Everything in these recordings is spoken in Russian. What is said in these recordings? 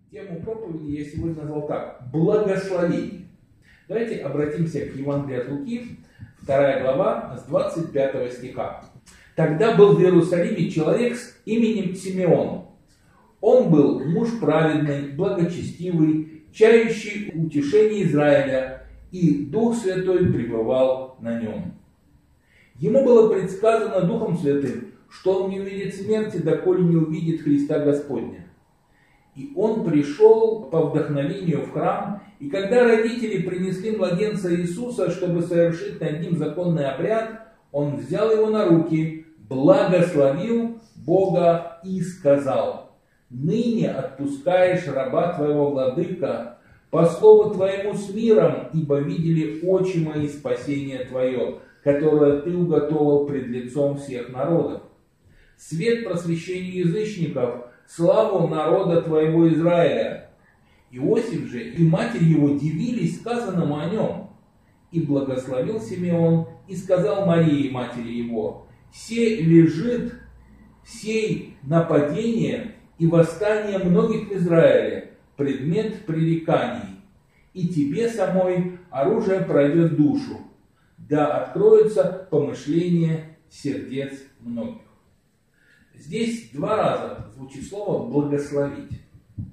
Тему проповеди я сегодня назвал так: благословение. Давайте обратимся к Евангелию от Луки, 2 глава, с 25 стиха. «Тогда был в Иерусалиме человек с именем Симеон. Он был муж праведный, благочестивый, чающий утешение Израиля, и Дух Святой пребывал на нем. Ему было предсказано Духом Святым, что он не увидит смерти, доколе не увидит Христа Господня. И он пришел по вдохновению в храм, и когда родители принесли младенца Иисуса, чтобы совершить над ним законный обряд, он взял его на руки, благословил Бога и сказал: «Ныне отпускаешь раба твоего, владыка, по слову твоему с миром, ибо видели очи мои спасение твое, которое ты уготовил пред лицом всех народов. Свет просвещению язычников, славу народа твоего Израиля». Иосиф же и матерь его дивились сказанному о нем. И благословил Симеон, и сказал Марии, матери его: «Се лежит сей нападение и восстание многих в Израиле, предмет пререканий, и тебе самой оружие пройдет душу, да откроются помышления сердец многих». Здесь два раза звучит слово «благословить».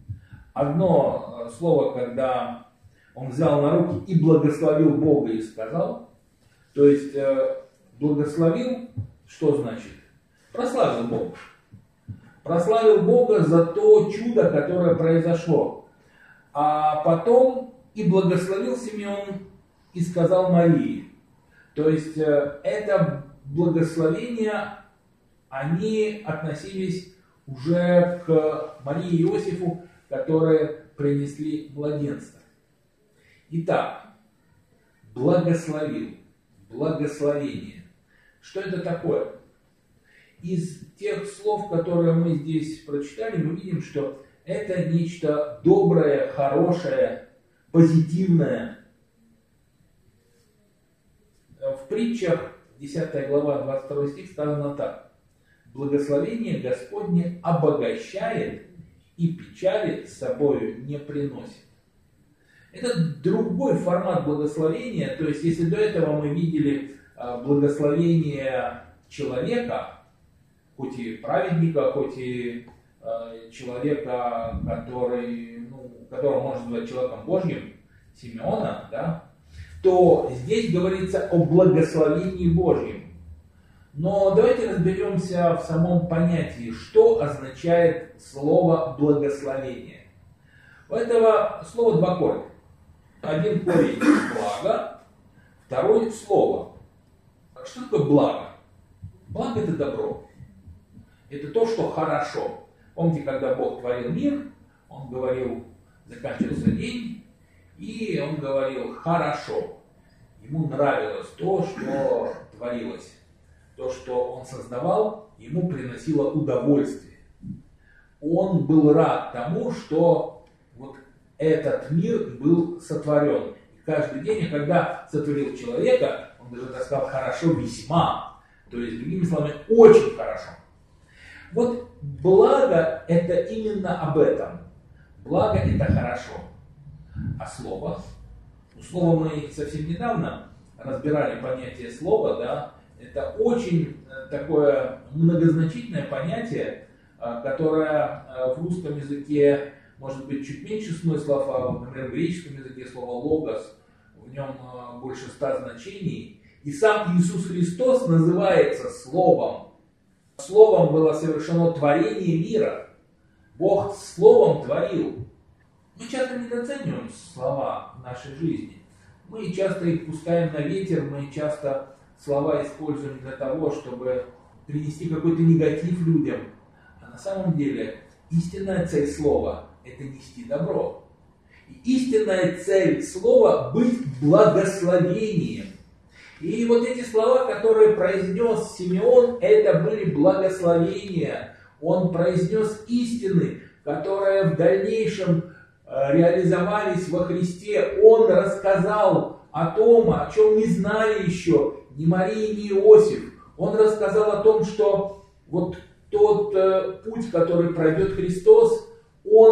Одно слово, когда он взял на руки и благословил Бога и сказал, то есть благословил, что значит? Прославил Бога. Прославил Бога за то чудо, которое произошло. А потом и благословил Симеон и сказал Марии. То есть это благословение, они относились уже к Марии и Иосифу, которые принесли младенца. Итак, благословил, благословение. Что это такое? Из тех слов, которые мы здесь прочитали, мы видим, что это нечто доброе, хорошее, позитивное. В притчах, 10 глава, 22 стих, сказано так: «Благословение Господне обогащает и печали с собою не приносит». Это другой формат благословения. То есть, если до этого мы видели благословение человека, хоть и праведника, хоть и человека, которого можно назвать человеком Божьим, Симеона, да, то здесь говорится о благословении Божьем. Но давайте разберемся в самом понятии, что означает слово «благословение». У этого слова два корня. Один корень – благо, второй – слово. Что такое благо? Благо – это добро. Это то, что хорошо. Помните, когда Бог творил мир, Он говорил, заканчивался день, и Он говорил «хорошо». Ему нравилось то, что творилось. То, что Он создавал, ему приносило удовольствие. Он был рад тому, что вот этот мир был сотворен. И каждый день, когда сотворил человека, он даже так сказал «хорошо весьма». То есть, другими словами, очень хорошо. Вот благо – это именно об этом. Благо – это хорошо. А слово? Слово мы совсем недавно разбирали понятие слова, да. Это очень такое многозначительное понятие, которое в русском языке может быть чуть меньше смыслов, а, например, в греческом языке слово «логос», в нем больше 100 значений. И сам Иисус Христос называется Словом. Словом было совершено творение мира. Бог Словом творил. Мы часто недооцениваем слова в нашей жизни. Мы часто их пускаем на ветер, мы часто слова используем для того, чтобы принести какой-то негатив людям. А на самом деле истинная цель слова – это нести добро. И истинная цель слова – быть благословением. И вот эти слова, которые произнес Симеон, это были благословения. Он произнес истины, которые в дальнейшем реализовались во Христе. Он рассказал о том, о чем не знали еще ни Мария, ни Иосиф. Он рассказал о том, что вот тот путь, который пройдет Христос, он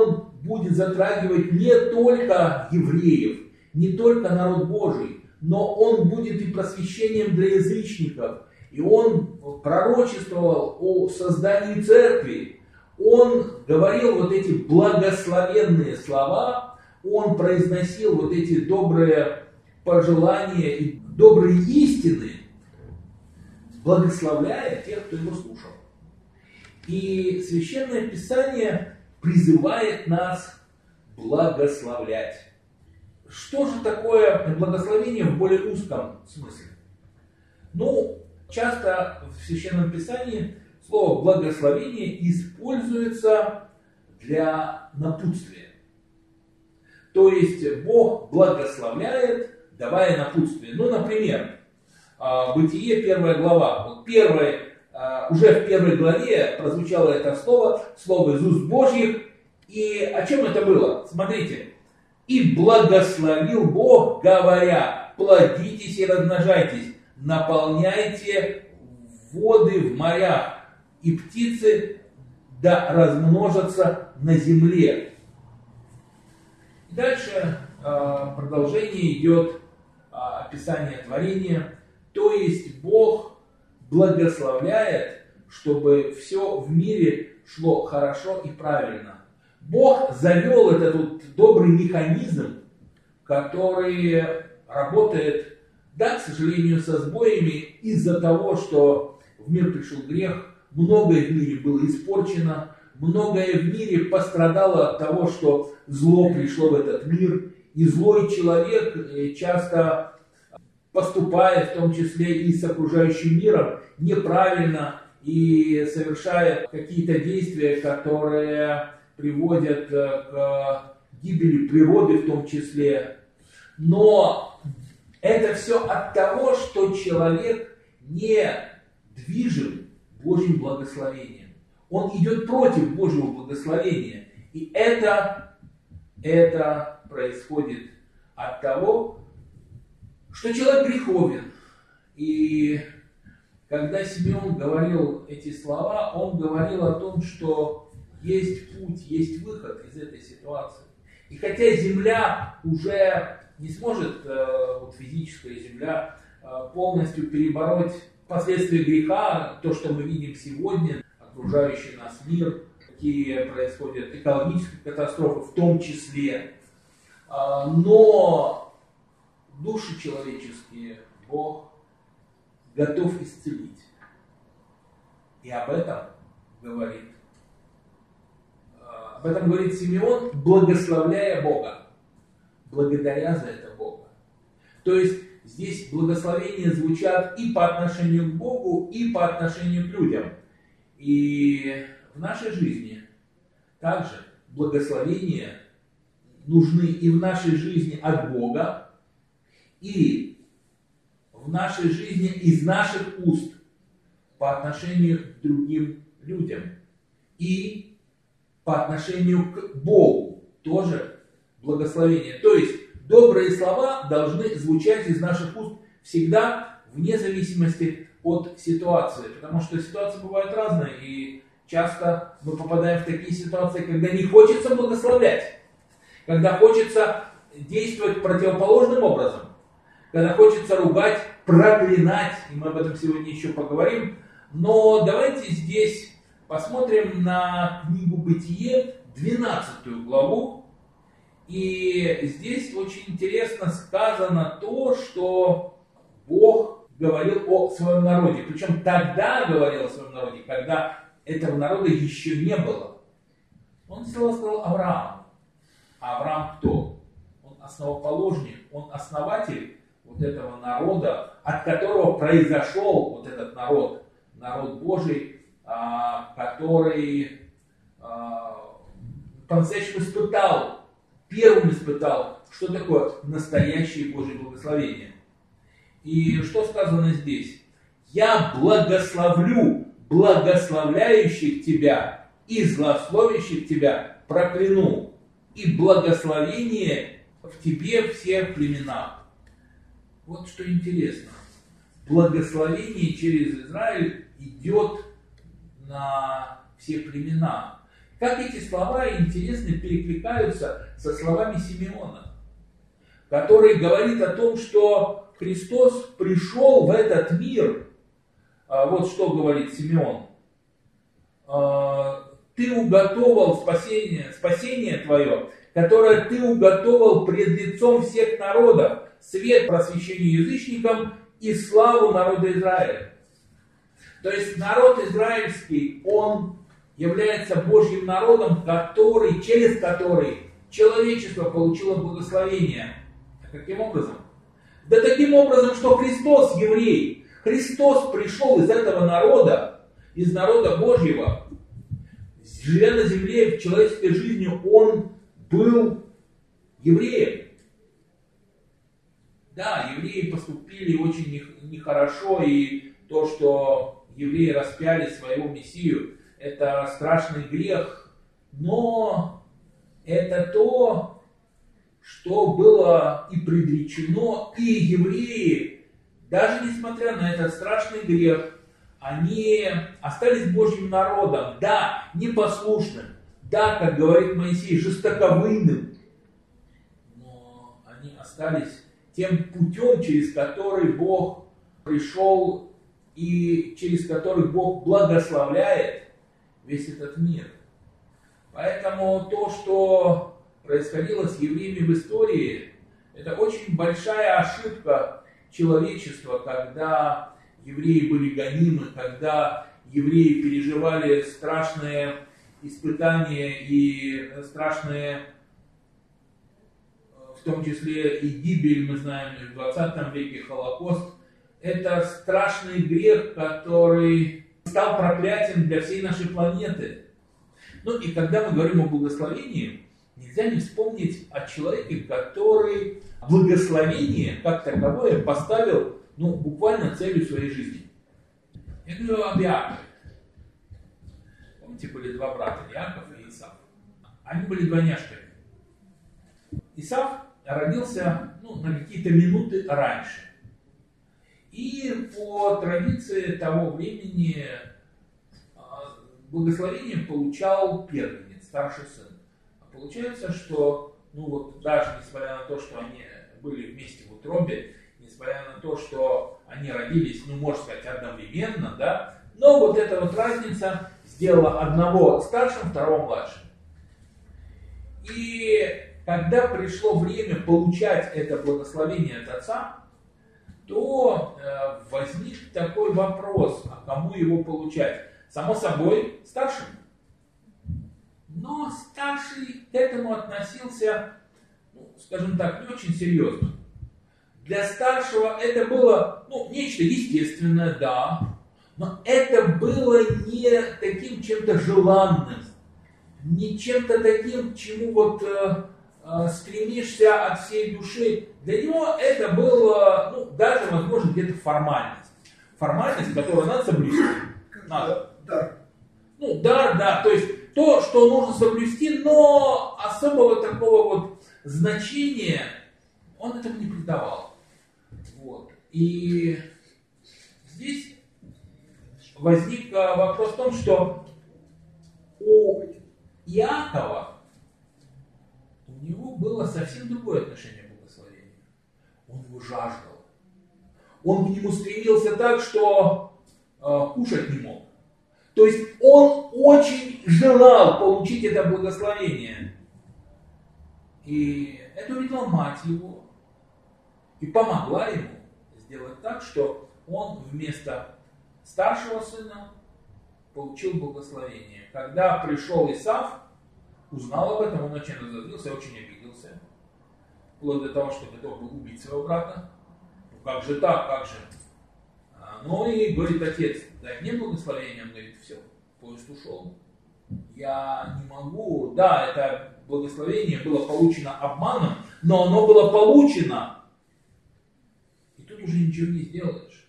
будет затрагивать не только евреев, не только народ Божий, но он будет и просвещением для язычников. И он пророчествовал о создании церкви. Он говорил вот эти благословенные слова, он произносил вот эти добрые пожелания и добрые истины, благословляя тех, кто его слушал. И Священное Писание призывает нас благословлять. Что же такое благословение в более узком смысле? Ну, часто в Священном Писании слово благословение используется для напутствия. То есть Бог благословляет, давая напутствие. Ну, например, Бытие, 1 глава. Вот уже в 1 главе прозвучало это слово из уст Божьих. И о чем это было? Смотрите. «И благословил Бог, говоря, плодитесь и размножайтесь, наполняйте воды в морях, и птицы да размножатся на земле». Дальше продолжение идет описание творения. То есть Бог благословляет, чтобы все в мире шло хорошо и правильно. Бог завел этот вот добрый механизм, который работает, да, к сожалению, со сбоями из-за того, что в мир пришел грех, многое в мире было испорчено, многое в мире пострадало от того, что зло пришло в этот мир, и злой человек часто поступает, в том числе и с окружающим миром, неправильно и совершает какие-то действия, которые приводят к гибели природы в том числе. Но это все от того, что человек не движим Божьим благословением. Он идет против Божьего благословения. И это происходит от того, что человек греховен. И когда Симеон говорил эти слова, он говорил о том, что есть путь, есть выход из этой ситуации. И хотя земля уже не сможет, вот физическая земля, полностью перебороть последствия греха, то, что мы видим сегодня, окружающий нас мир, какие происходят экологические катастрофы в том числе, но души человеческие Бог готов исцелить. И об этом говорит Симеон, благословляя Бога, благодаря за это Бога. То есть здесь благословения звучат и по отношению к Богу, и по отношению к людям. И в нашей жизни также благословения нужны и в нашей жизни от Бога, и в нашей жизни из наших уст по отношению к другим людям. И по отношению к Богу тоже благословение. То есть добрые слова должны звучать из наших уст всегда, вне зависимости от ситуации. Потому что ситуации бывают разные, и часто мы попадаем в такие ситуации, когда не хочется благословлять, когда хочется действовать противоположным образом, когда хочется ругать, проклинать, и мы об этом сегодня еще поговорим. Но давайте здесь посмотрим на книгу Бытие, 12 главу. И здесь очень интересно сказано то, что Бог говорил о своем народе. Причем тогда говорил о своем народе, когда этого народа еще не было. Он сказал Авраам. А Авраам кто? Он основоположник, он основатель вот этого народа, от которого произошел вот этот народ Божий, который по-настоящему первым испытал, что такое настоящее Божье благословение. И что сказано здесь? «Я благословлю благословляющих тебя и злословящих тебя прокляну, и благословение в тебе все племена». Вот что интересно. Благословение через Израиль идет на все племена. Как эти слова интересно перекликаются со словами Симеона, который говорит о том, что Христос пришел в этот мир. Вот что говорит Симеон. Ты уготовал спасение твое, которое ты уготовал пред лицом всех народов, свет просвещению язычникам и славу народа Израиля. То есть народ израильский, он является Божьим народом, через который человечество получило благословение. А каким образом? Да таким образом, что Христос еврей. Христос пришел из этого народа, из народа Божьего. Живя на земле в человеческой жизни, он был евреем. Да, евреи поступили очень нехорошо, и то, что евреи распяли своего Мессию, это страшный грех, но это то, что было и предречено, и евреи, даже несмотря на этот страшный грех, они остались Божьим народом, да, непослушным, да, как говорит Моисей, жестоковыйным, но они остались тем путем, через который Бог пришел и через который Бог благословляет весь этот мир. Поэтому то, что происходило с евреями в истории, это очень большая ошибка человечества, когда евреи были гонимы, когда евреи переживали страшные испытания и страшные, в том числе и гибель, мы знаем, в 20 веке Холокост. Это страшный грех, который стал проклятием для всей нашей планеты. Ну и когда мы говорим о благословении, нельзя не вспомнить о человеке, который благословение как таковое поставил буквально целью своей жизни. Я говорю об Иакове. Помните, были два брата, Иаков и Исав. Они были двойняшками. Исав родился на какие-то минуты раньше. И по традиции того времени благословение получал первенец, старший сын. А получается, что даже несмотря на то, что они были вместе в утробе, несмотря на то, что они родились, можно сказать, одновременно, да, но вот эта вот разница сделала одного старшим, второго младшим. И когда пришло время получать это благословение от отца, то возник такой вопрос, а кому его получать? Само собой, старшим. Но старший к этому относился, скажем так, не очень серьезно. Для старшего это было нечто естественное, да, но это было не таким чем-то желанным, не чем-то таким, к чему стремишься от всей души. Для него это было, даже, возможно, где-то формальность. Формальность, которую надо соблюсти. Надо. Дар. Дар, да, то есть то, что нужно соблюсти, но особого такого значения он этому не придавал. Вот. И здесь возник вопрос в том, что у Иакова у него было совсем другое отношение к благословению. Он его жаждал. Он к нему стремился так, что кушать не мог. То есть он очень желал получить это благословение. И это увидела мать его и помогла ему сделать так, что он вместо старшего сына получил благословение. Когда пришел Исав, узнал об этом, он очень разозлился, очень обиделся. Вплоть до того, что готов был убить своего брата. Как же так, как же? Ну и говорит отец, дай мне благословение, он говорит, все, поезд ушел. Я не могу, да, это благословение было получено обманом, но оно было получено. И тут уже ничего не сделаешь.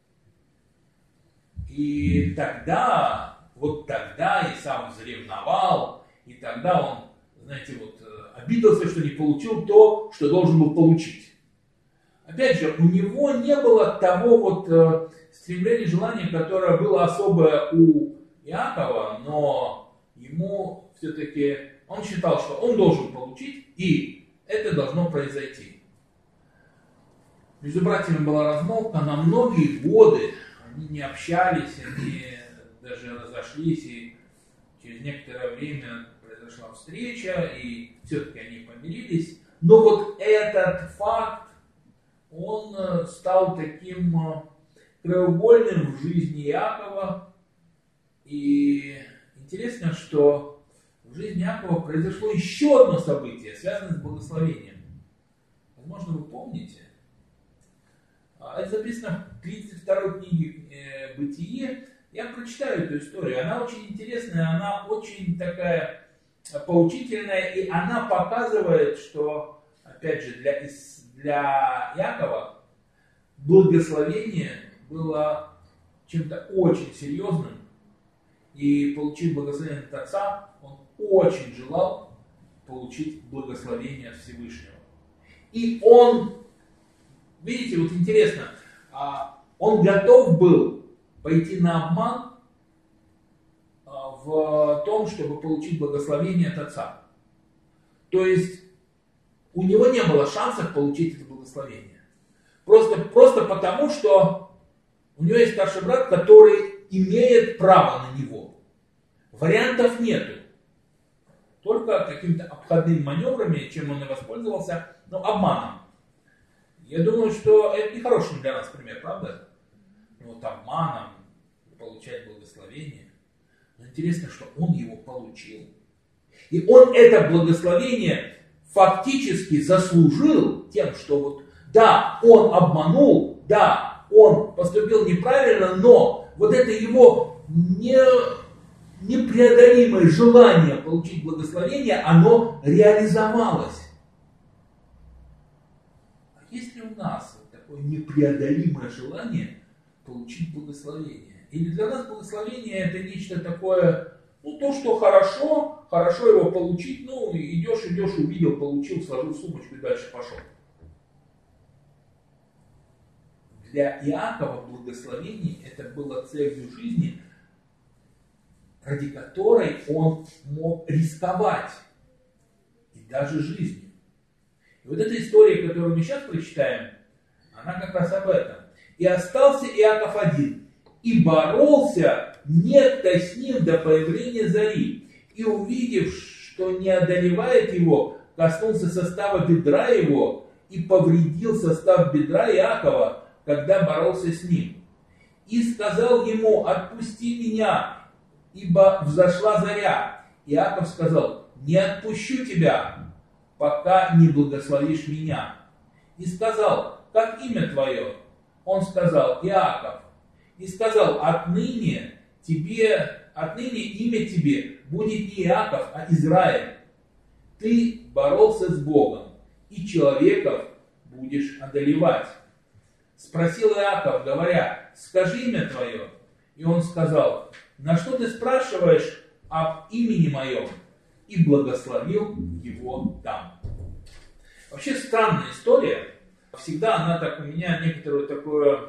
И тогда Исав заревновал, и тогда он, обиделся, что не получил то, что должен был получить. Опять же, у него не было того стремления, желания, которое было особое у Иакова, но ему все-таки он считал, что он должен получить, и это должно произойти. Между братьями была размолвка на многие годы, они не общались, они даже разошлись, и через некоторое время произошла встреча, и все-таки они помирились. Но вот этот факт, он стал таким краеугольным в жизни Иакова. И интересно, что в жизни Иакова произошло еще одно событие, связанное с благословением. Возможно, вы помните. Это записано в 32 книге «Бытие». Я прочитаю эту историю. Она очень интересная, она очень такая поучительная, и она показывает, что, опять же, для Иакова благословение было чем-то очень серьезным. И получив благословение от Отца, он очень желал получить благословение от Всевышнего. И он, видите, вот интересно, он готов был пойти на обман в том, чтобы получить благословение от Отца. То есть у него не было шансов получить это благословение. Просто потому, что у него есть старший брат, который имеет право на него. Вариантов нету. Только какими-то обходными маневрами, чем он и воспользовался, но обманом. Я думаю, что это не хороший для нас пример, правда? Вот обманом получать благословение. Но интересно, что он его получил. И он это благословение фактически заслужил тем, что вот, да, он обманул, да, он поступил неправильно, но вот это его непреодолимое желание получить благословение, оно реализовалось. А есть ли у нас вот такое непреодолимое желание получить благословение? Или для нас благословение это нечто такое, ну то, что хорошо его получить, ну идешь, увидел, получил, сложил сумочку и дальше пошел. Для Иакова благословение это было целью жизни, ради которой он мог рисковать и даже жизнью. И вот эта история, которую мы сейчас прочитаем, она как раз об этом. И остался Иаков один, и боролся некто с ним до появления зари. И увидев, что не одолевает его, коснулся состава бедра его и повредил состав бедра Иакова, когда боролся с ним. И сказал ему: отпусти меня, ибо взошла заря. Иаков сказал: не отпущу тебя, пока не благословишь меня. И сказал: как имя твое? Он сказал: Иаков. И сказал: отныне имя тебе будет не Иаков, а Израиль. Ты боролся с Богом, и человеков будешь одолевать. Спросил Иаков, говоря: скажи имя твое. И он сказал: на что ты спрашиваешь об имени моем? И благословил его там. Вообще странная история. Всегда она так у меня некоторое такое,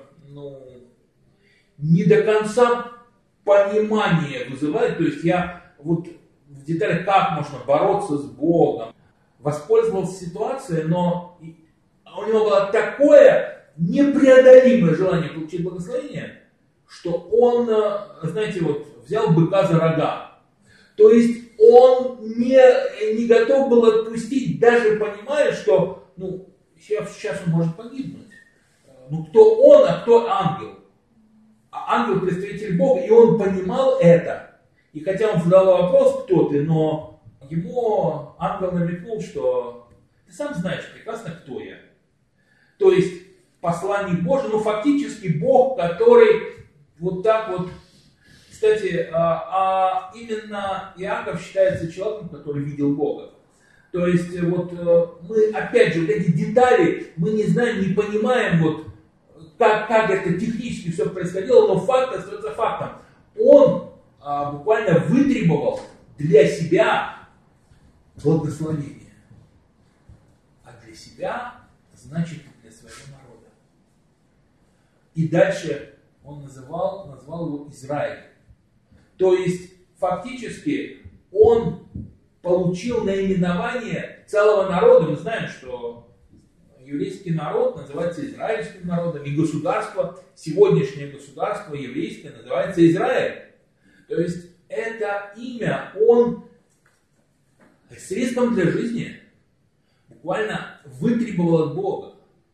не до конца понимание вызывает. То есть я вот в деталях, как можно бороться с Богом, воспользовался ситуацией, но у него было такое непреодолимое желание получить благословение, что он, знаете, вот взял быка за рога. То есть он не готов был отпустить, даже понимая, что сейчас он может погибнуть. Кто он, а кто ангел? А ангел представитель Бога, и он понимал это. И хотя он задал вопрос, кто ты, но ему ангел намекнул, что ты сам знаешь прекрасно, кто я. То есть посланник Божий, фактически Бог, который вот так вот. Кстати, именно Иаков считается человеком, который видел Бога. То есть вот мы, опять же, вот эти детали, мы не знаем, не понимаем, вот, как это технически все происходило, но факт остается фактом. Он буквально вытребовал для себя благословение. А для себя значит и для своего народа. И дальше он назвал его Израиль. То есть фактически он получил наименование целого народа. Мы знаем, что еврейский народ называется израильским народом, и государство, сегодняшнее государство еврейское называется Израиль. То есть это имя, он средством для жизни буквально вытребовал от Бога.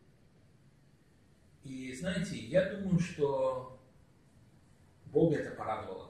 И знаете, я думаю, что Бога это порадовало.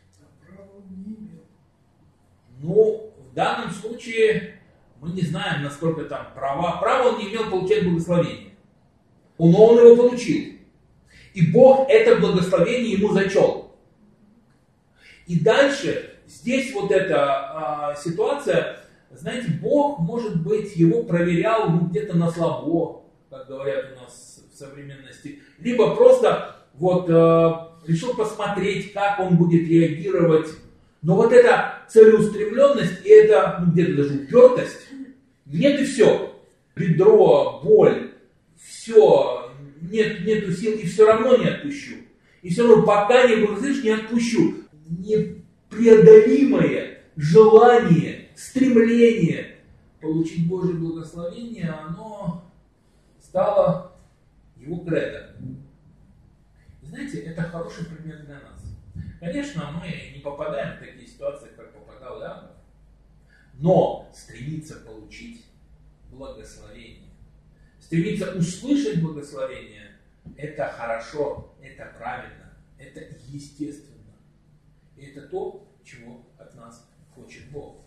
Ну, в данном случае мы не знаем, насколько там права. Право он не имел получать благословение. Но он его получил. И Бог это благословение ему зачел. И дальше, здесь вот эта ситуация, знаете, Бог, может быть, его проверял где-то на слабо, как говорят у нас в современности. Либо просто вот решил посмотреть, как он будет реагировать. Но вот эта целеустремленность и эта, где-то даже упертость, нет и все. Бедро, боль, все, нету сил, и все равно не отпущу. И все равно пока не благословишь, не отпущу. Непреодолимое желание, стремление получить Божье благословение, оно стало его кредо. Знаете, это хороший пример для нас. Конечно, мы не попадаем в такие ситуации, как попадал Иаков, но стремиться получить благословение, стремиться услышать благословение, это хорошо, это правильно, это естественно. И это то, чего от нас хочет Бог.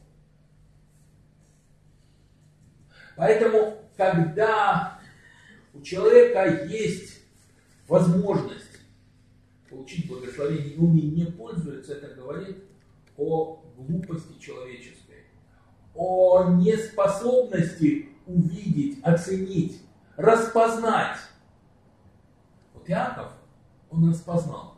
Поэтому, когда у человека есть возможность получить благословение, и он ей не пользуется, это говорит о глупости человеческой, о неспособности увидеть, оценить, распознать. Вот Иаков, он распознал.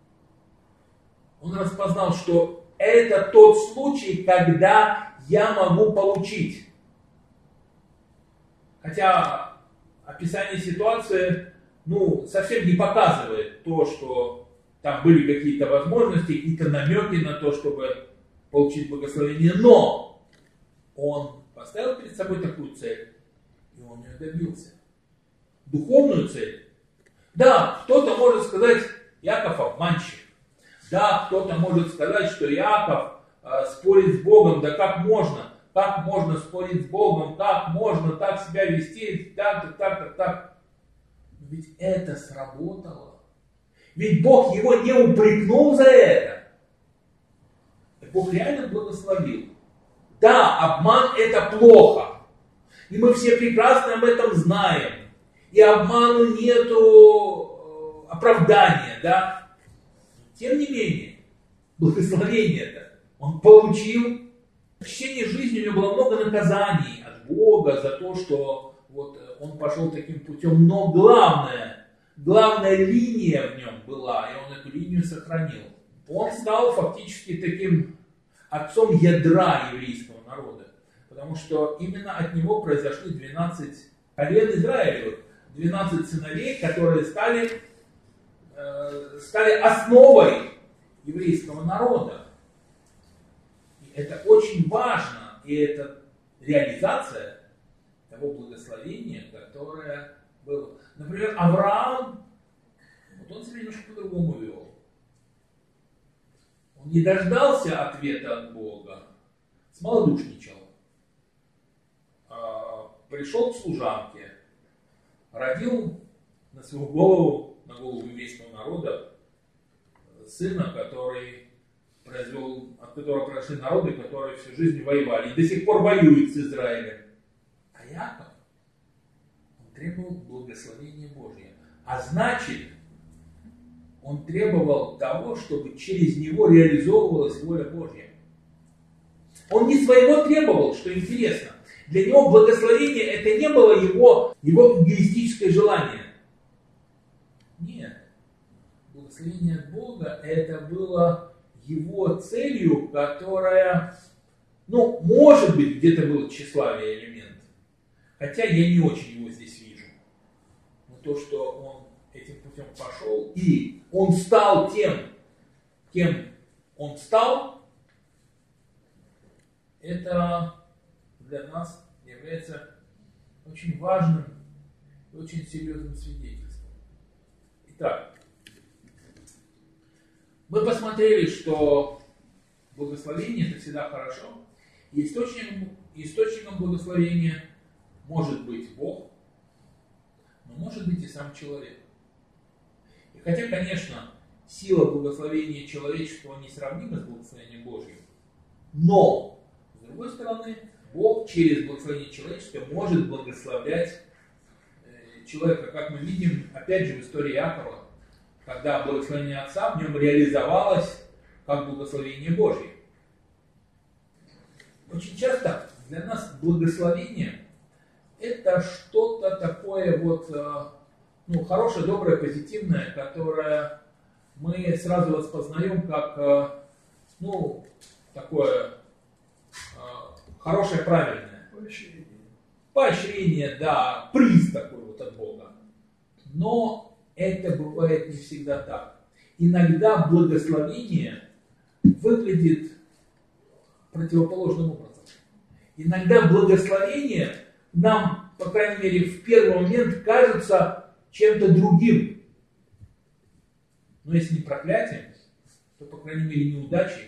Он распознал, что это тот случай, когда я могу получить. Хотя описание ситуации, совсем не показывает то, что там были какие-то возможности, какие-то намеки на то, чтобы получить благословение. Но он поставил перед собой такую цель, и он ее добился. Духовную цель. Да, кто-то может сказать, Иаков обманщик. Да, кто-то может сказать, что Иаков спорит с Богом. Да как можно? Как можно спорить с Богом? Как можно так себя вести? Так. Ведь это сработало. Ведь Бог его не упрекнул за это. Бог реально благословил. Да, обман это плохо. И мы все прекрасно об этом знаем. И обману нету оправдания, да. Тем не менее, благословение-то он получил. В течение жизни у него было много наказаний от Бога за то, что вот он пошел таким путем. Но главная линия в нем была, и он эту линию сохранил. Он стал фактически таким отцом ядра еврейского народа. Потому что именно от него произошли 12 колен Израилевых, 12 сыновей, которые стали основой еврейского народа. И это очень важно, и это реализация того благословения, которое было. Например, Авраам, вот он себя немножко по-другому вел. Он не дождался ответа от Бога, смолодушничал. Пришел к служанке, родил на свою голову, на голову еврейского народа, сына, от которого прошли народы, которые всю жизнь воевали и до сих пор воюют с Израилем. А Иаков, он требовал благословения Божьего. А значит, он требовал того, чтобы через него реализовывалась воля Божья. Он не своего требовал, что интересно. Для него благословение это не было его эгоистическое желание. Нет. Благословение от Бога это было его целью, которая, может быть, где-то был тщеславие элемент. Хотя я не очень его здесь вижу. Но то, что он этим путем пошел, и он стал тем, кем он стал, это для нас является очень важным и очень серьезным свидетельством. Итак, мы посмотрели, что благословение это всегда хорошо, и источником благословения может быть Бог, но может быть и сам человек. И хотя, конечно, сила благословения человеческого несравнима с благословением Божьим, но, с другой стороны, Бог через благословение человеческое может благословлять человека, как мы видим, опять же, в истории Иакова, когда благословение Отца в нем реализовалось как благословение Божье. Очень часто для нас благословение это что-то такое вот, хорошее, доброе, позитивное, которое мы сразу распознаем как, такое хорошее, правильное. Поощрение, да, приз такой вот от Бога. Но это бывает не всегда так. Иногда благословение выглядит противоположным образом. Иногда благословение нам, по крайней мере, в первый момент кажется чем-то другим. Но если не проклятием, то, по крайней мере, неудачей.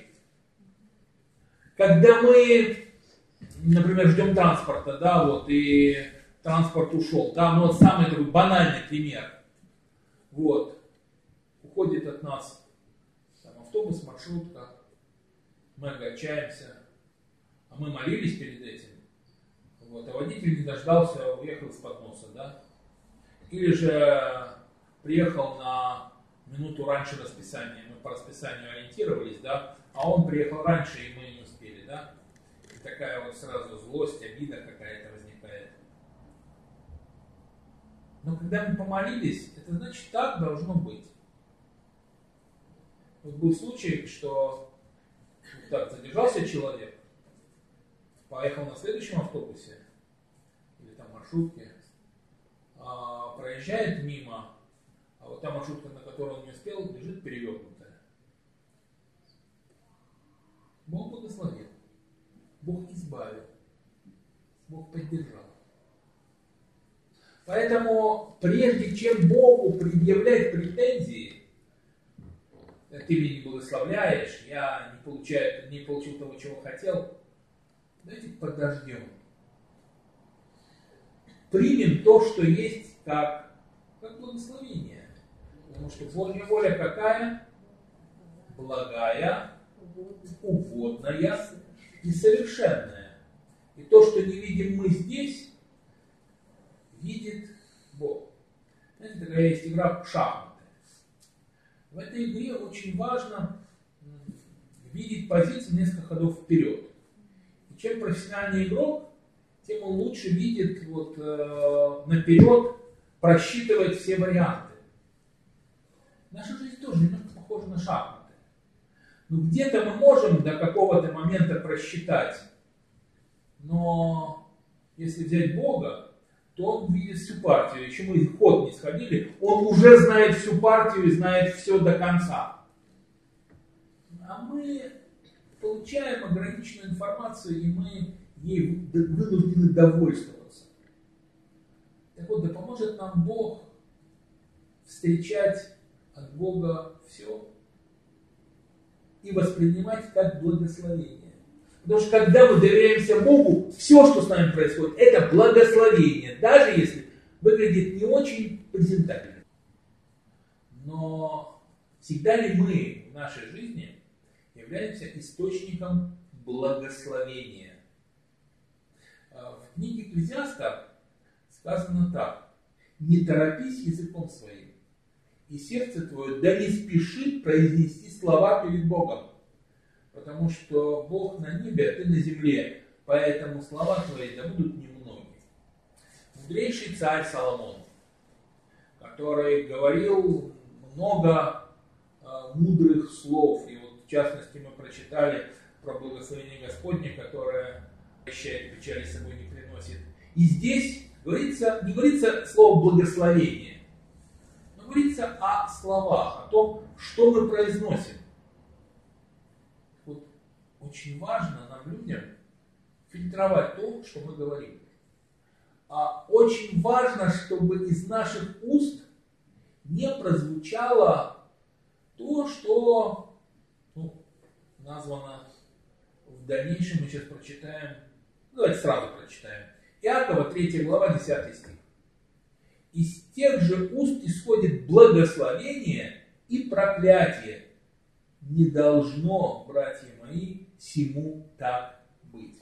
Когда мы, например, ждем транспорта, да, вот, и транспорт ушел, да, ну вот самый такой банальный пример. Вот, уходит от нас там, автобус, маршрутка, мы огорчаемся, а мы молились перед этим, вот, а водитель не дождался, уехал из-под носа, да, или же приехал на минуту раньше расписания, мы по расписанию ориентировались, да, а он приехал раньше, и мы не успели, да, и такая вот сразу злость, обида какая-то возникает. Но когда мы помолились, это значит, так должно быть. Вот был случай, что вот так задержался человек, поехал на следующем автобусе, или там маршрутке, проезжает мимо, а вот та маршрутка, на которую он не успел, лежит перевернутая. Бог благословил, Бог избавил, Бог поддержал. Поэтому, прежде чем Богу предъявлять претензии, ты меня не благословляешь, я не получил того, чего хотел, давайте подождем. Примем то, что есть, как благословение. Потому что Божья воля какая? Благая, угодная и совершенная. И то, что не видим мы здесь, видит Бог. Знаете, такая есть игра в шахматы. В этой игре очень важно видеть позицию несколько ходов вперед. И чем профессиональный игрок, тем он лучше видит вот, наперед, просчитывает все варианты. Наша жизнь тоже немного похожа на шахматы. Но где-то мы можем до какого-то момента просчитать. Но если взять Бога, то он видит всю партию. Еще мы в ход не сходили, он уже знает всю партию и знает все до конца. А мы получаем ограниченную информацию, и мы ей вынуждены довольствоваться. Так вот, да поможет нам Бог встречать от Бога все и воспринимать как благословение. Потому что когда мы доверяемся Богу, все, что с нами происходит, это благословение, даже если выглядит не очень презентабельно. Но всегда ли мы в нашей жизни являемся источником благословения? В книге Экклезиаста сказано так: «Не торопись языком своим, и сердце твое да не спешит произнести слова перед Богом, потому что Бог на небе, а ты на земле, поэтому слова твои да будут немногие». Мудрейший царь Соломон, который говорил много мудрых слов, и вот в частности мы прочитали про благословение Господне, которое прощает, печали с собой не приносит. И здесь не говорится слово благословение, но говорится о словах, о том, что мы произносим. Вот очень важно нам, людям, фильтровать то, что мы говорим. Очень важно, чтобы из наших уст не прозвучало то, что названо в дальнейшем, мы сейчас прочитаем, давайте сразу прочитаем. Иакова, 3 глава, 10 стих. Из тех же уст исходит благословение и проклятие. Не должно, братья мои, сему так быть.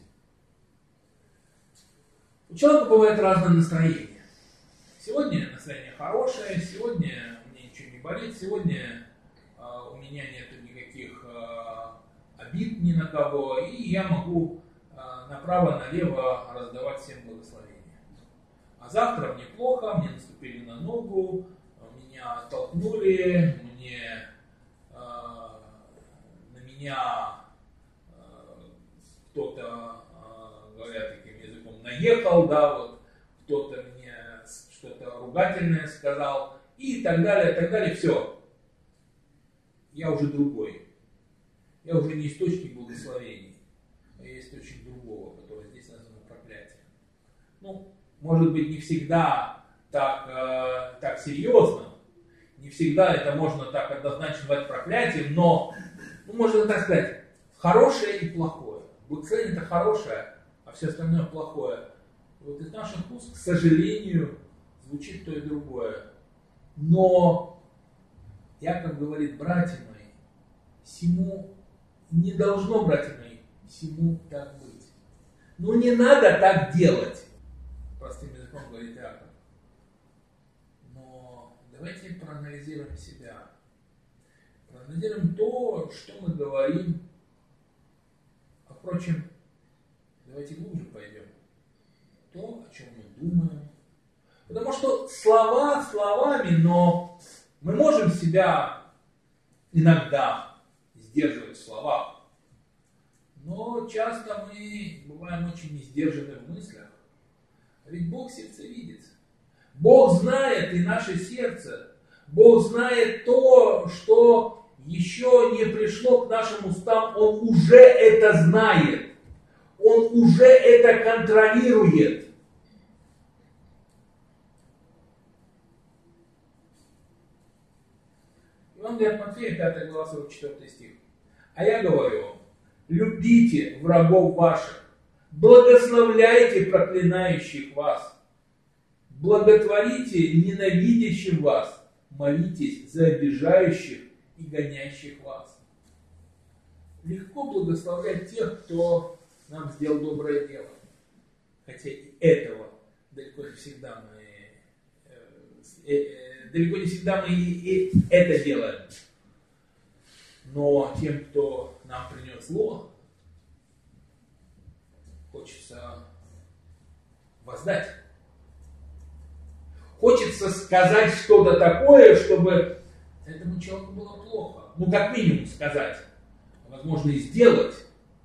У человека бывает разное настроение. Сегодня настроение хорошее, сегодня мне ничего не болит, сегодня у меня нет никаких обид ни на кого, и я могу направо-налево раздавать всем благословения. А завтра мне плохо, мне наступили на ногу, меня оттолкнули, на меня кто-то, говоря таким языком, наехал, да, вот кто-то мне что-то ругательное сказал, и так далее, все. Я уже другой. Я уже не источник благословений, а я источник другого, который здесь названо проклятием. Может быть, не всегда так серьезно, не всегда это можно так однозначно назвать проклятием, но, можно так сказать, хорошее и плохое. Благословение это хорошее, а все остальное плохое. Вот из наших уст, к сожалению, звучит то и другое. Но, Яков говорит, братья мои, сему не должно, братья мои, сему так быть. Не надо так делать. Простым языком говорит Иаков. Но давайте проанализируем себя. Проанализируем то, что мы говорим. Впрочем, давайте глубже пойдем. То, о чем мы думаем. Потому что слова словами, но мы можем себя иногда сдерживать в словах. Но часто мы бываем очень несдержаны в мыслях. Ведь Бог сердце видит. Бог знает и наше сердце. Бог знает то, что еще не пришло к нашим устам. Он уже это знает. Он уже это контролирует. Евангелие от Матфея, 5 глава, 44 стих. А я говорю вам, любите врагов ваших, благословляйте проклинающих вас, благотворите ненавидящим вас, молитесь за обижающих и гонящих вас. Легко благословлять тех, кто нам сделал доброе дело. Хотя и этого далеко не всегда мы и это делаем. Но тем, кто нам принес зло, хочется воздать. Хочется сказать что-то такое, чтобы этому человеку было плохо. Как минимум сказать, возможно и сделать.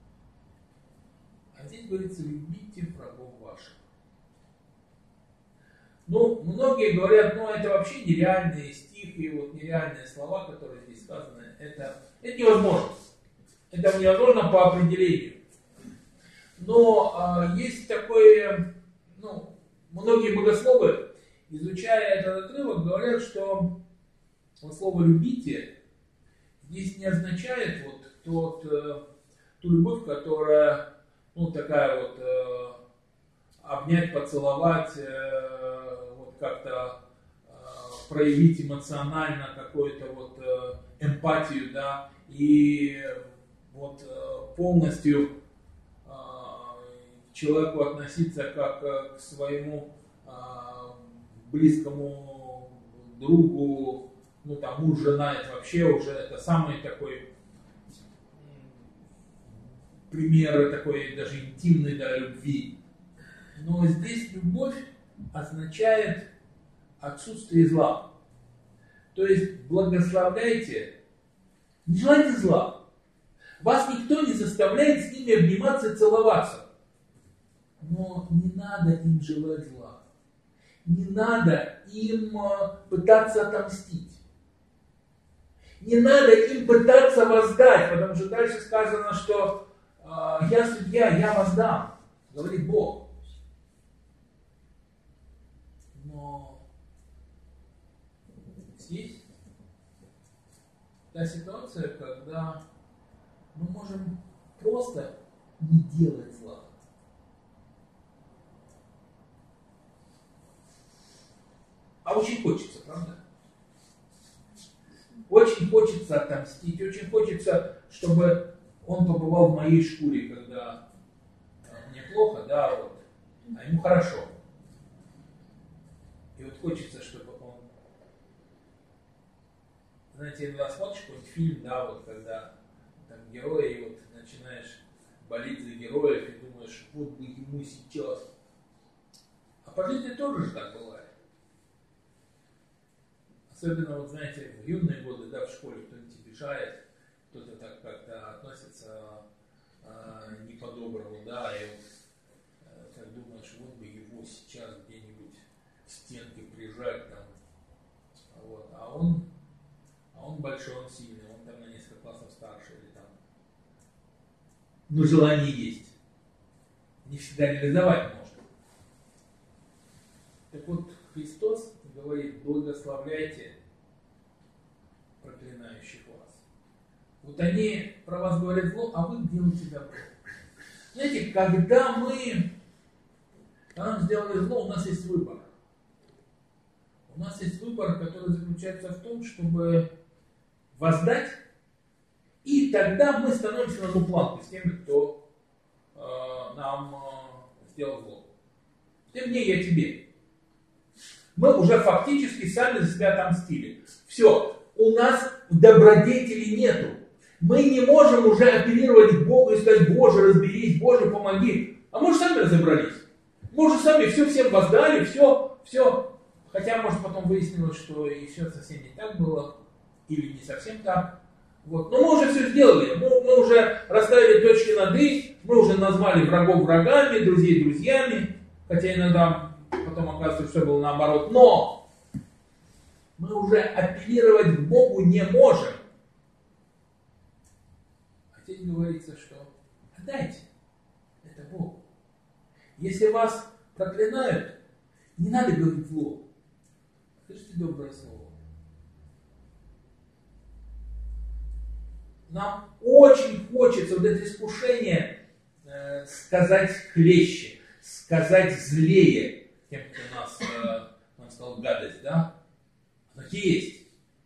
А здесь говорится, любите врагов ваших. Многие говорят, это вообще нереальные стихи, нереальные слова, которые здесь сказаны. Это невозможно. Это невозможно по определению. Но есть такое, многие богословы, изучая этот отрывок, говорят, что слово «любите» здесь не означает ту любовь, которая, такая обнять, поцеловать, как-то проявить эмоционально какую-то эмпатию, да, и полностью к человеку относиться как к своему близкому другу, муж, жена, это вообще уже это самый такой пример такой даже интимной, да, любви. Но здесь любовь означает отсутствие зла. То есть благословляйте, не желайте зла. Вас никто не заставляет с ними обниматься и целоваться. Но не надо им желать зла. Не надо им пытаться отомстить. Не надо им пытаться воздать, потому что дальше сказано, что я судья, я воздам. говорит Бог. Но здесь та ситуация, когда мы можем просто не делать зла. А очень хочется, правда? Очень хочется отомстить, очень хочется, чтобы он побывал в моей шкуре, когда мне плохо, да, вот, а ему хорошо. И вот хочется, чтобы он... Знаете, иногда смотришь какой-нибудь фильм, да, вот когда там герои, и вот начинаешь болеть за героев и думаешь, вот бы ему сейчас. А по жизни тоже же так бывает. Особенно, вот знаете, в юные годы, да, в школе кто-нибудь обижает, кто-то так как-то относится не по-доброму, да, и вот как думаешь, вот бы его сейчас где-нибудь к стенке прижать там, вот, а он большой, он сильный, он там на несколько классов старше или там, но желание есть, не всегда реализовать можно. Так вот, Христос говорит, благословляйте проклинающих вас. Вот они про вас говорят зло, а вы делаете добро. Знаете, когда нам сделали зло, у нас есть выбор. У нас есть выбор, который заключается в том, чтобы воздать, и тогда мы становимся на одну планку с теми, кто нам сделал зло. Ты мне, я тебе. Мы уже фактически сами за себя отомстили. Все, у нас добродетели нету. Мы не можем уже апеллировать к Богу и сказать, Боже, разберись, Боже, помоги. А мы же сами разобрались. Мы уже сами все всем воздали, все. Хотя, может, потом выяснилось, что и все совсем не так было, или не совсем так. Вот. Но мы уже все сделали. Мы уже расставили точки над «и», мы уже назвали врагов врагами, друзей друзьями. Хотя иногда потом оказывается, что все было наоборот. Но мы уже апеллировать к Богу не можем. А здесь говорится, что отдайте это Богу. Если вас проклинают, не надо говорить зло. Скажите доброе слово. Нам очень хочется вот это искушение сказать хлеще, сказать злее тем, кто нам сказал гадость, да? Так и есть.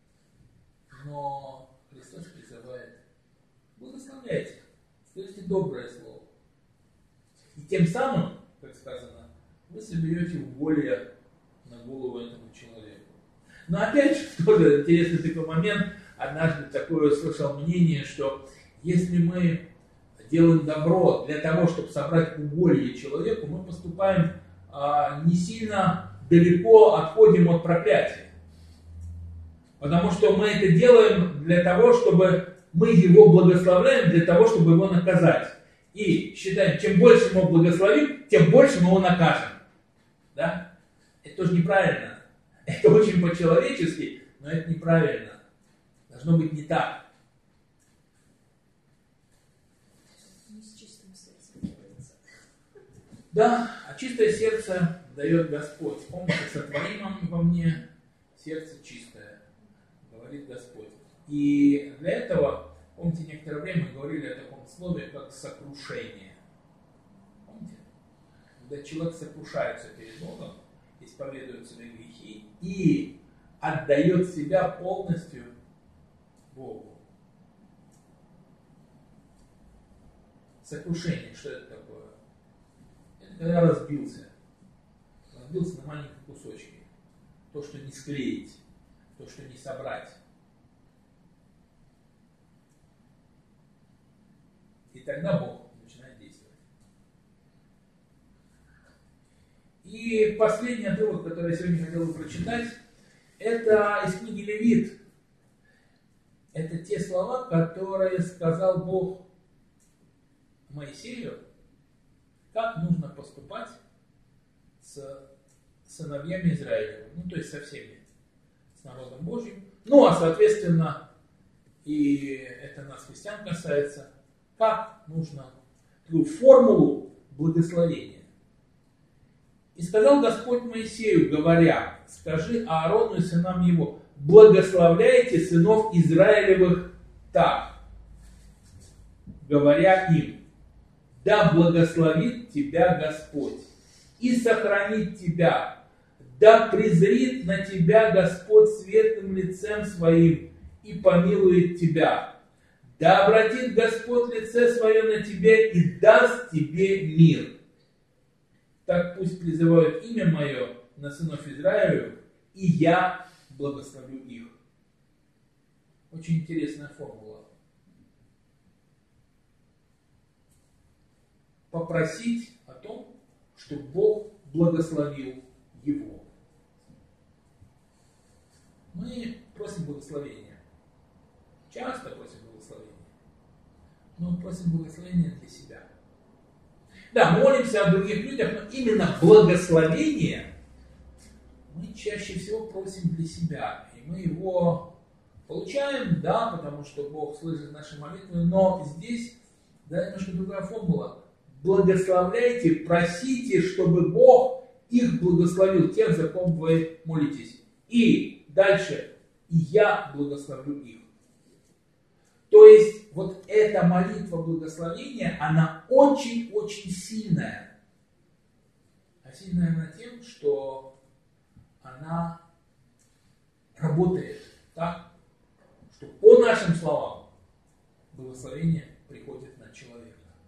Но Христос призывает, благословляйте, скажите доброе слово. И тем самым, как сказано, вы соберете уголья на голову этому человеку. Но опять же, тоже интересный такой момент, однажды такое услышал мнение, что если мы делаем добро для того, чтобы собрать уголье человеку, мы поступаем не сильно далеко отходим от проклятия. Потому что мы это делаем для того, чтобы мы его благословляем, для того, чтобы его наказать. И считаем, чем больше мы его благословим, тем больше мы его накажем. Да? Это тоже неправильно. Это очень по-человечески, но это неправильно. Должно быть не так. Да, а чистое сердце дает Господь. Помните, сотвори во мне сердце чистое, говорит Господь. И для этого, помните, некоторое время мы говорили о таком слове, как сокрушение. Помните? Когда человек сокрушается перед Богом, исповедует свои грехи и отдает себя полностью Богу. Сокрушение, что это такое? Это когда разбился на маленькие кусочки. То, что не склеить, то, что не собрать. И тогда Бог начинает действовать. И последний отрывок, который я сегодня хотел бы прочитать, это из книги Левит. Это те слова, которые сказал Бог Моисею, как нужно поступать с сыновьями Израиля, ну то есть со всеми, с народом Божьим. Ну а соответственно, и это нас, христиан, касается, как нужно такую формулу благословение. И сказал Господь Моисею, говоря, скажи Аарону и сынам его, благословляйте сынов Израилевых так, говоря им, да благословит тебя Господь и сохранит тебя, да презрит на тебя Господь светлым лицем своим и помилует тебя, да обратит Господь лице свое на тебя и даст тебе мир. Так пусть призывают имя мое на сынов Израилевых, и я благословлю их. Очень интересная формула. Попросить о том, чтобы Бог благословил его. Мы просим благословения. Часто просим благословения. Но мы просим благословения для себя. Да, молимся о других людях, но именно благословение мы чаще всего просим для себя. И мы его получаем, да, потому что Бог слышит наши молитвы, но здесь, да, немножко другая формула. Благословляйте, просите, чтобы Бог их благословил, тех, за ком вы молитесь. И дальше, и я благословлю их. То есть, вот эта молитва благословения, она очень-очень сильная. А сильная она тем, что она работает так, что по нашим словам благословение приходит на человека.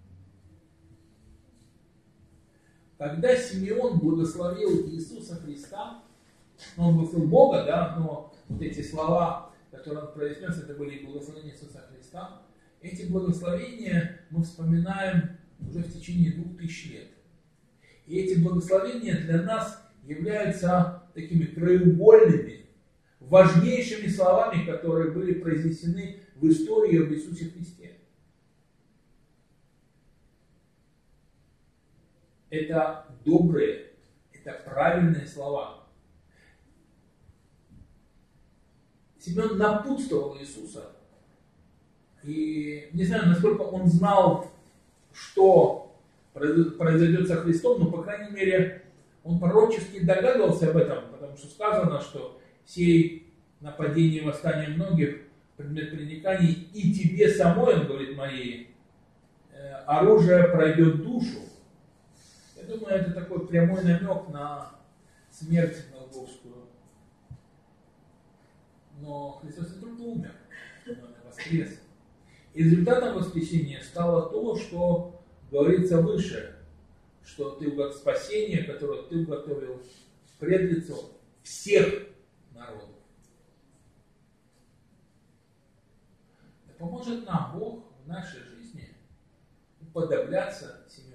Когда Симеон благословил Иисуса Христа, он благословил Бога, да, но вот эти слова, которые он произнес, это были благословения Иисуса Христа. Эти благословения мы вспоминаем уже в течение 2000 лет. И эти благословения для нас являются такими краеугольными, важнейшими словами, которые были произнесены в истории об Иисусе Христе. Это добрые, это правильные слова. Симеон напутствовал Иисуса. И не знаю, насколько он знал, что произойдет со Христом, но, по крайней мере, он пророчески догадывался об этом, потому что сказано, что сей нападение и восстание многих, предмет пререканий, и тебе самой, он говорит Марии, оружие пройдет душу. Я думаю, это такой прямой намек на смерть Голгофскую. Но Христос не только умер, но и воскрес. И результатом воскресения стало то, что говорится выше, что ты спасение, которое ты уготовил пред лицом всех народов. Да поможет нам Бог в нашей жизни уподобляться Симеону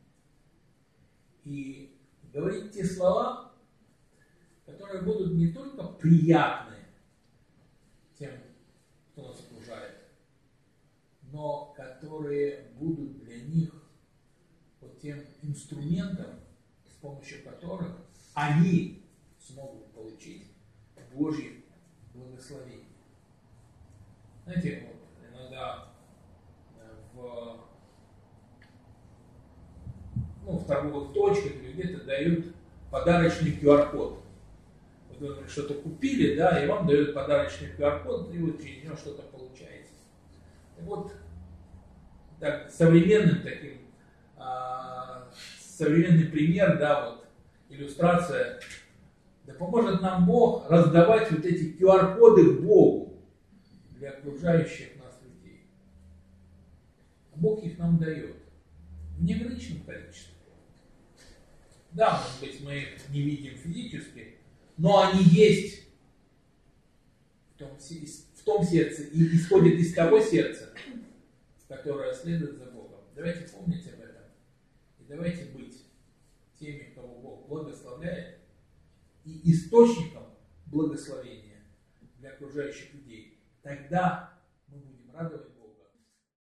и говорить те слова, которые будут не только приятны тем, кто нас окружает, но которые будут для них вот тем инструментом, с помощью которых они смогут получить Божье благословение. Знаете, вот иногда в торговых точках или где-то дают подарочный QR-код. Вот вы что-то купили, да, и вам дают подарочный QR-код, и вы через него что-то получаете. И вот так, современный пример, да, вот, иллюстрация. Да поможет нам Бог раздавать вот эти QR-коды Богу для окружающих нас людей. А Бог их нам дает в неограниченном количестве. Да, может быть, мы их не видим физически, но они есть в том сердце и исходят из того сердца, которое следует за Богом. Давайте помнить об этом. И давайте быть теми, кого Бог благословляет, и источником благословения для окружающих людей. Тогда мы будем радовать